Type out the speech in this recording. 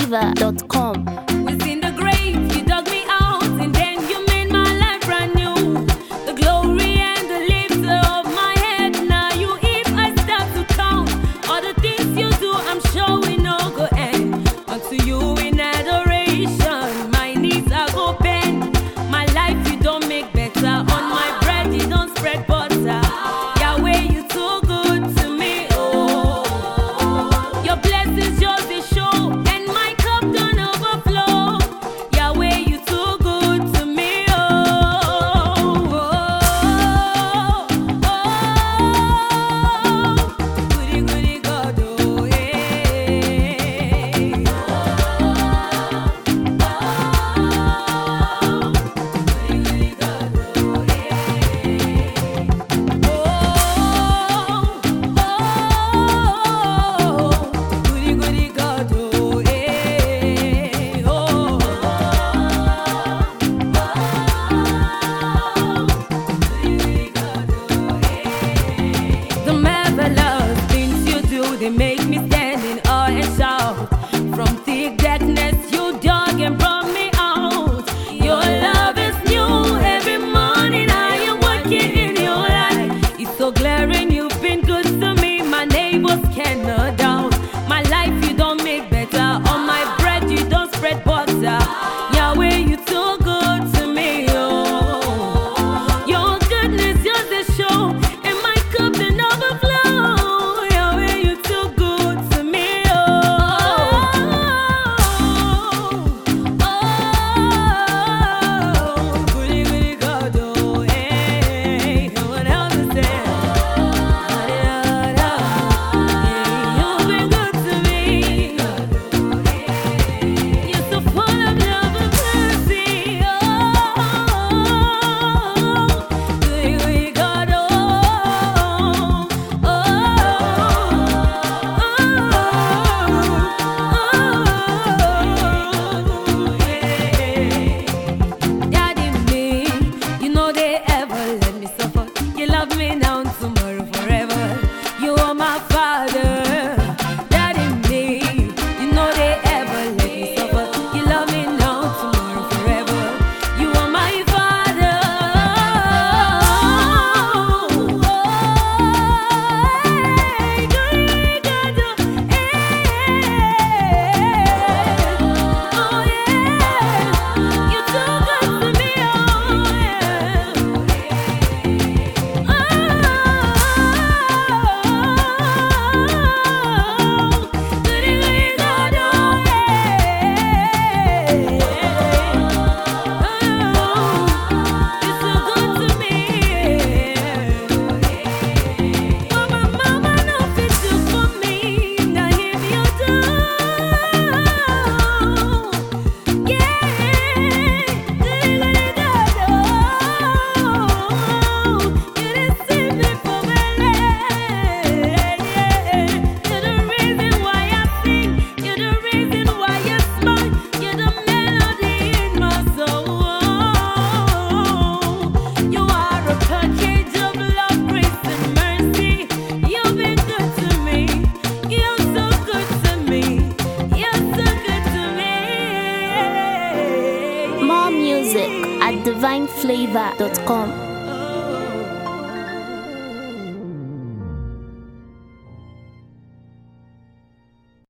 divineflavor.com. Within the grave, you dug me out, and then you made my life brand new. The glory and the lifter of my head. Now you, if I start to count all the things you do, I'm sure we no go end. Unto you in adoration, my knees I go bend. My life you don't make better. On my bread you don't spread butter. Yahweh, you too good to me. Oh, your blessings yours they show, and my cup don't overflow. Yahweh, you too good to me. Oh, goody goody God, oh yeah. Goody goody God, oh yeah. Goody goody God, oh yeah. The marvelous things you do, they make me stand in awe and shout. From thick darkness you dug and brought me out. Your love is new every morning. I am walking in your light. It's so glaring, you've been good to me. My neighbors cannot doubt. My life you don't make better. On my bread you don't spread butter. Yahweh, you too good to me. Oh, your goodness, yours is show, and my cup then overflow. Yahweh, you too good to me. Oh, goody goody God, oh hey. No one else is there. You've been good to me. You're so full of love and mercy. Oh, goody goody God, oh, Daddy me, you know they ever let me suffer. You love me now, tomorrow, forever. You are my father. Daddy me, you know they ever let me suffer. You love me now, tomorrow, forever. You are my father. Hey, good God, oh yeah, you're too good to me, oh yeah. Goody goody God, oh yeah. You're so good to me. What my mama no fit do for me, now him you do. Yeah, goody goody God, oh, you done saved me from LA. You're the reason why I sing. You're the reason why I smile. You're the melody in my soul. You are a package of love, grace, and mercy. You've been good to me. You're so good to me. You're so good to me. More music at divineflavor.com.